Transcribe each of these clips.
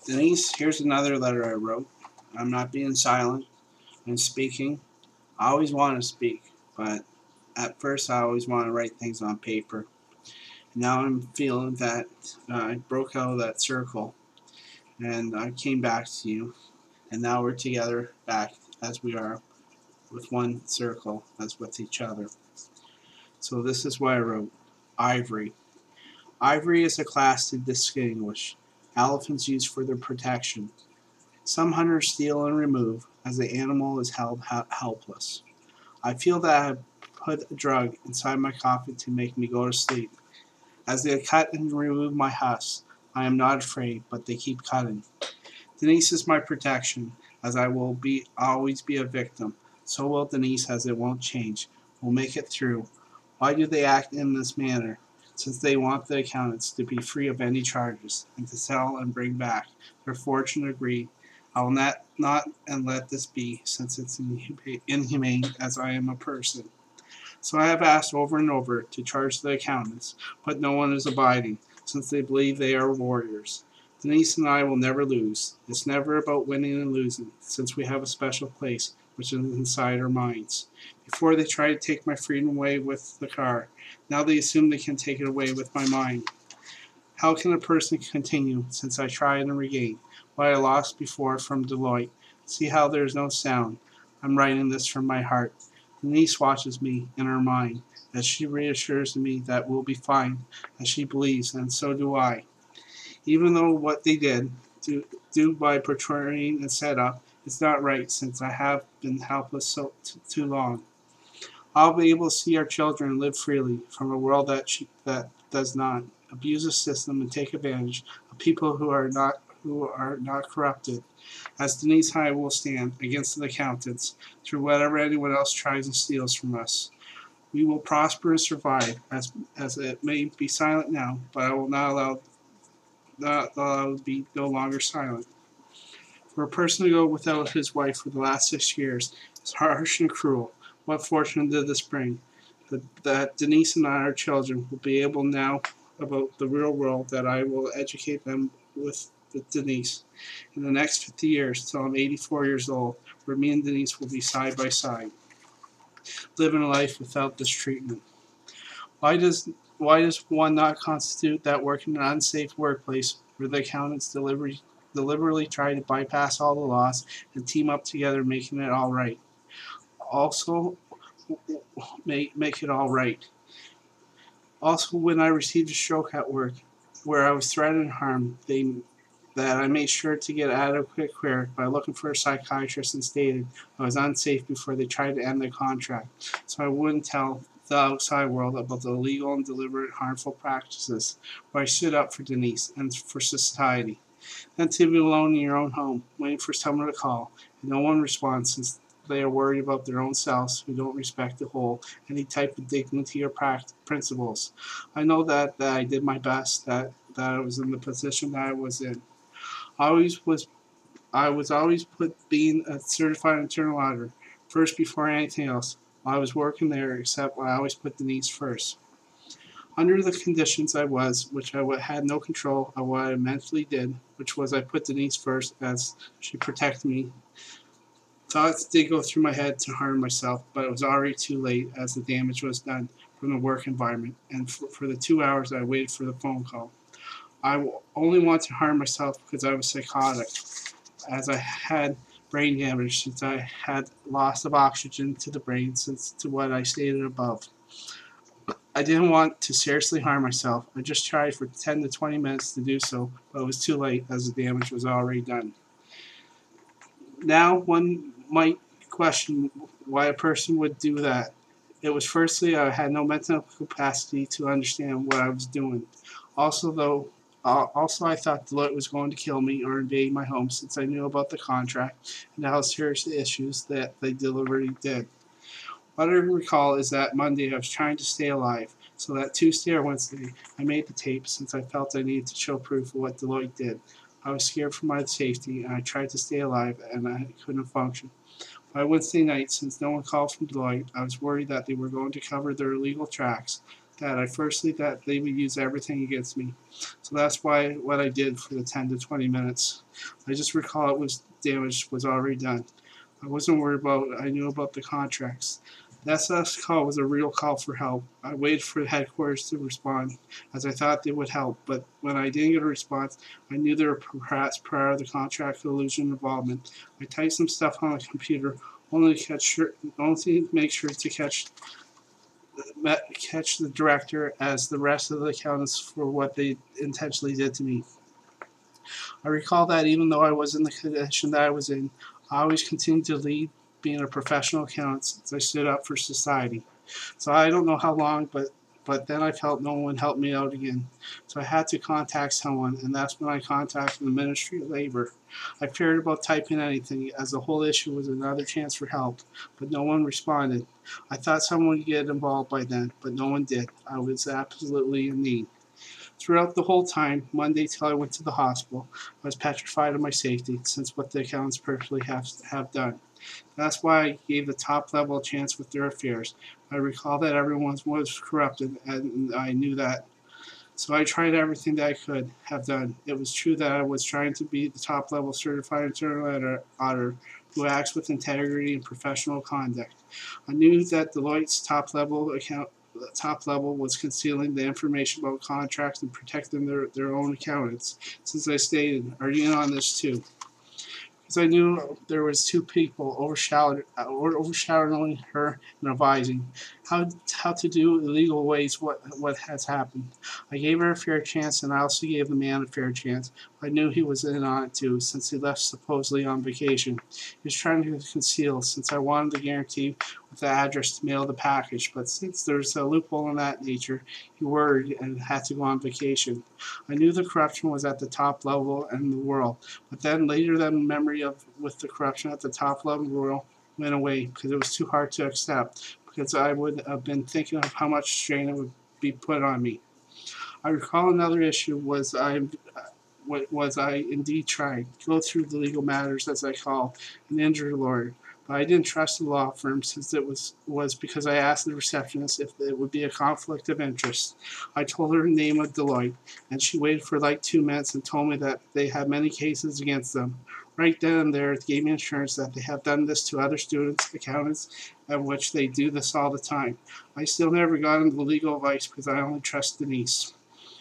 Denise, here's another letter I wrote. I'm not being silent. I'm speaking. I always want to speak, but at first I always want to write things on paper. Now I'm feeling that I broke out of that circle and I came back to you, and now we're together back as we are with one circle as with each other. So this is what I wrote. Ivory. Ivory is a class to distinguish. Elephants use for their protection. Some hunters steal and remove, as the animal is held helpless. I feel that I have put a drug inside my coffee to make me go to sleep. As they cut and remove my husks, I am not afraid, but they keep cutting. Denise is my protection, as I will always be a victim. So will Denise, as it won't change. We'll make it through. Why do they act in this manner? Since they want the accountants to be free of any charges, and to sell and bring back their fortune or greed. I will not and let this be, since it's inhumane as I am a person. So I have asked over and over to charge the accountants, but no one is abiding, since they believe they are warriors. Denise and I will never lose. It's never about winning and losing, since we have a special place which is inside our minds. Before they tried to take my freedom away with the car, now they assume they can take it away with my mind. How can a person continue, since I tried and regained what I lost before from Deloitte? See how there is no sound. I'm writing this from my heart. Denise watches me in her mind, as she reassures me that we'll be fine, as she believes, and so do I. Even though what they did, do by portraying and set up, is not right, since I have been helpless too long. I'll be able to see our children live freely from a world that does not abuse the system and take advantage of people who are not corrupted. As Denise and I will stand against the accountants through whatever anyone else tries and steals from us. We will prosper and survive, as it may be silent now, but I will not allow it to be no longer silent. For a person to go without his wife for the last 6 years is harsh and cruel. What fortune did this bring? That Denise and our children will be able now about the real world, that I will educate them with Denise in the next 50 years till I'm 84 years old, where me and Denise will be side by side, living a life without this treatment. Why does why does one not constitute that work in an unsafe workplace where the accountants deliberately try to bypass all the laws and team up together, making it all right? Also, make it all right. Also, when I received a stroke at work, where I was threatened and harmed, that I made sure to get adequate care by looking for a psychiatrist and stated I was unsafe before they tried to end the contract, so I wouldn't tell the outside world about the illegal and deliberate harmful practices, where I stood up for Denise and for society. Then to be alone in your own home, waiting for someone to call, and no one responds, since they are worried about their own selves, who don't respect the whole any type of dignity or principles. I know that I did my best, that I was in the position that I was in. I always was I was always put being a certified internal auditor first before anything else. While I was working there, except I always put Denise first. Under the conditions I was, which had no control of what I mentally did, which was I put Denise first as she protected me. Thoughts did go through my head to harm myself, but it was already too late, as the damage was done from the work environment and for the 2 hours I waited for the phone call. I only wanted to harm myself because I was psychotic, as I had brain damage, since I had loss of oxygen to the brain, since to what I stated above. I didn't want to seriously harm myself. I just tried for 10 to 20 minutes to do so, but it was too late, as the damage was already done. Now, one might question why a person would do that. It was firstly, I had no mental capacity to understand what I was doing. Also, I thought Deloitte was going to kill me or invade my home, since I knew about the contract and how serious the issues that they deliberately did. What I recall is that Monday I was trying to stay alive, so that Tuesday or Wednesday I made the tape, since I felt I needed to show proof of what Deloitte did. I was scared for my safety, and I tried to stay alive, and I couldn't function. By Wednesday night, since no one called from Deloitte, I was worried that they were going to cover their illegal tracks. that I firstly that they would use everything against me. So that's why what I did for the 10 to 20 minutes. I just recall it was damage was already done. I wasn't worried about it. I knew about the contracts. The SS call was a real call for help. I waited for headquarters to respond, as I thought they would help, but when I didn't get a response, I knew they were perhaps prior to the contract collusion involvement. I typed some stuff on the computer, only to make sure to catch the director as the rest of the accountants for what they intentionally did to me. I recall that even though I was in the condition that I was in, I always continued to lead being a professional accountant since I stood up for society. So I don't know how long, but then I felt no one helped me out again. So I had to contact someone, and that's when I contacted the Ministry of Labor. I feared about typing anything, as the whole issue was another chance for help, but no one responded. I thought someone would get involved by then, but no one did. I was absolutely in need. Throughout the whole time, Monday till I went to the hospital, I was petrified of my safety, since what the accountants personally have done. That's why I gave the top level a chance with their affairs. I recall that everyone was corrupted, and I knew that. So I tried everything that I could have done. It was true that I was trying to be the top level certified internal auditor who acts with integrity and professional conduct. I knew that Deloitte's top level was concealing the information about contracts and protecting their own accountants. Since I stated, are you in on this too? Because I knew there was two people overshadowing her and advising how to do illegal ways what has happened. I gave her a fair chance, and I also gave the man a fair chance. I knew he was in on it too, since he left supposedly on vacation. He was trying to conceal, since I wanted to guarantee with the address to mail the package, but since there's a loophole in that nature, he worried and had to go on vacation. I knew the corruption was at the top level in the world, but then later that memory of with the corruption at the top level of the world went away because it was too hard to accept, because I would have been thinking of how much strain it would be put on me. I recall another issue was I indeed trying to go through the legal matters as I call an injured lawyer. But I didn't trust the law firm since it was because I asked the receptionist if it would be a conflict of interest. I told her the name of Deloitte, and she waited for like 2 minutes and told me that they had many cases against them. Right then and there, it gave me assurance that they have done this to other students, accountants, at which they do this all the time. I still never got into legal advice because I only trust Denise.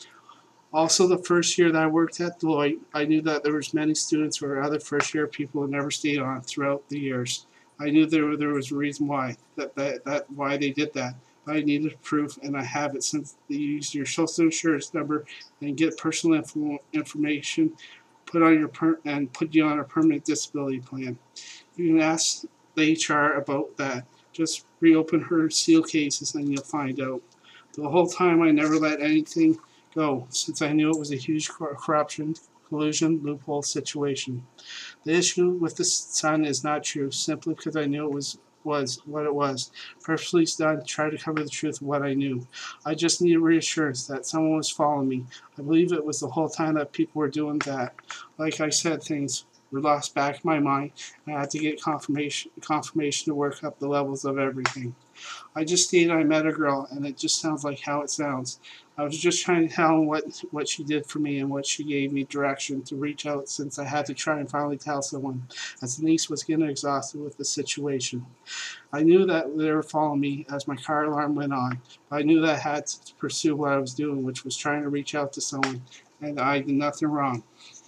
Also, the first year that I worked at Deloitte, I knew that there was many students or other first year people who never stayed on throughout the years. I knew there was a reason why that why they did that. But I needed proof, and I have it since they use your social insurance number and get personal information put on and put you on a permanent disability plan. You can ask the HR about that. Just reopen her seal cases and you'll find out. The whole time I never let anything go, since I knew it was a huge corruption, collusion, loophole situation. The issue with the son is not true, simply because I knew it was what it was. Purposely done to try to cover the truth of what I knew. I just needed reassurance that someone was following me. I believe it was the whole time that people were doing that. Like I said, things were lost back in my mind, and I had to get confirmation to work up the levels of everything. I just stated I met a girl, and it just sounds like how it sounds. I was just trying to tell him what she did for me and what she gave me direction to reach out, since I had to try and finally tell someone, as Denise was getting exhausted with the situation. I knew that they were following me as my car alarm went on, but I knew that I had to pursue what I was doing, which was trying to reach out to someone, and I did nothing wrong.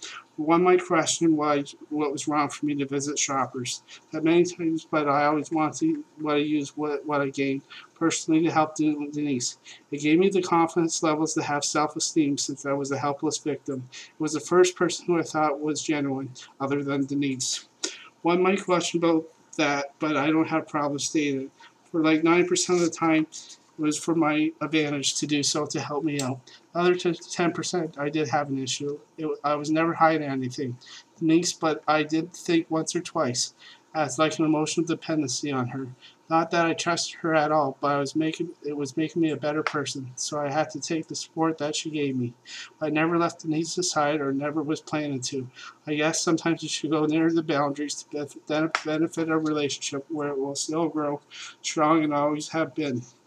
One might question what was wrong for me to visit shoppers. That many times, but I always wanted what I used, what I gained personally to help Denise. It gave me the confidence levels to have self-esteem since I was a helpless victim. It was the first person who I thought was genuine, other than Denise. One might question about that, but I don't have problems stating it. For like 90% of the time, it was for my advantage to do so to help me out. The other 10%, I did have an issue. I was never hiding anything, Denise, but I did think once or twice as like an emotional dependency on her. Not that I trusted her at all, but it was making me a better person. So I had to take the support that she gave me. I never left Denise aside or never was planning to. I guess sometimes you should go near the boundaries to benefit a relationship where it will still grow strong and always have been.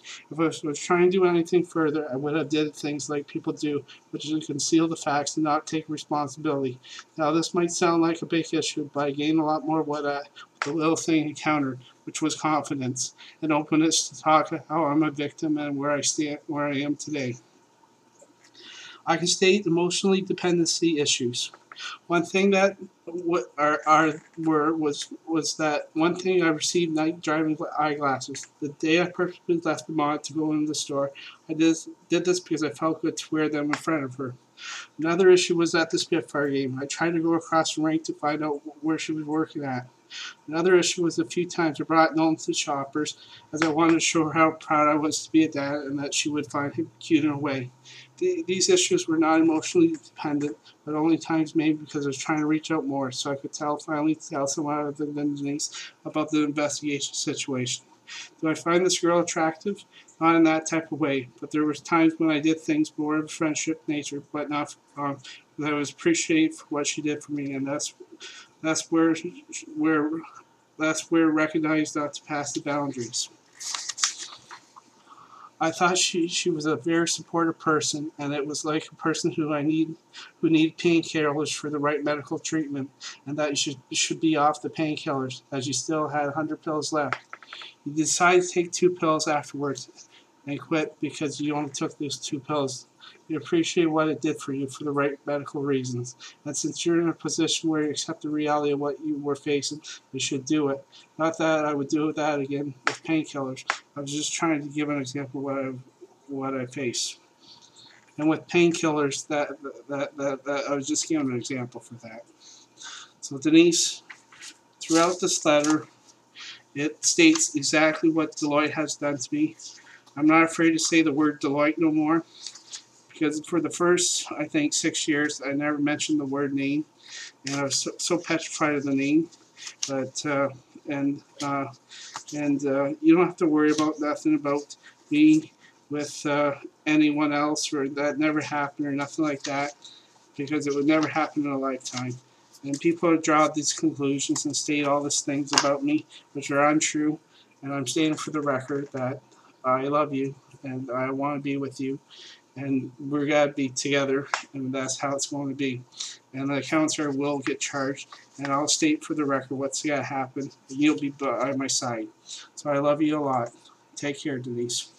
If I was trying to do anything further, I would have did things like people do, which is conceal the facts and not take responsibility. Now, this might sound like a big issue, but I gained a lot more with the little thing encountered, which was confidence and openness to talk how I'm a victim and where I am today. I can state emotionally dependency issues. One thing that what were was that one thing I received night driving eyeglasses. The day I purposely left the mall to go in the store, did this because I felt good to wear them in front of her. Another issue was at the Spitfire game. I tried to go across the rink to find out where she was working at. Another issue was a few times I brought Nolan to Shoppers as I wanted to show her how proud I was to be a dad and that she would find him cute in a way. These issues were not emotionally dependent, but only times maybe because I was trying to reach out more so I could finally tell someone other than Denise about the investigation situation. Do I find this girl attractive? Not in that type of way, but there was times when I did things more of a friendship nature, but not that I was appreciated for what she did for me, and that's where that's where recognized not to pass the boundaries. I thought she was a very supportive person, and it was like a person who need painkillers for the right medical treatment, and that you should be off the painkillers as you still had 100 pills left. You decided to take 2 pills afterwards and quit because you only took those 2 pills. You appreciate what it did for you for the right medical reasons. And since you're in a position where you accept the reality of what you were facing, you should do it. Not that I would do that again with painkillers. I was just trying to give an example of what I face. And with painkillers, that I was just giving an example for that. So Denise, throughout this letter, it states exactly what Deloitte has done to me. I'm not afraid to say the word Deloitte no more because for the first, I think, 6 years, I never mentioned the word name, and I was so petrified of the name. But you don't have to worry about nothing about me with anyone else, or that never happened, or nothing like that, because it would never happen in a lifetime. And people draw these conclusions and state all these things about me, which are untrue. And I'm stating for the record that I love you and I want to be with you, and we're going to be together, and that's how it's going to be. And the counselor will get charged, and I'll state for the record what's going to happen. You'll be by my side. So I love you a lot. Take care, Denise.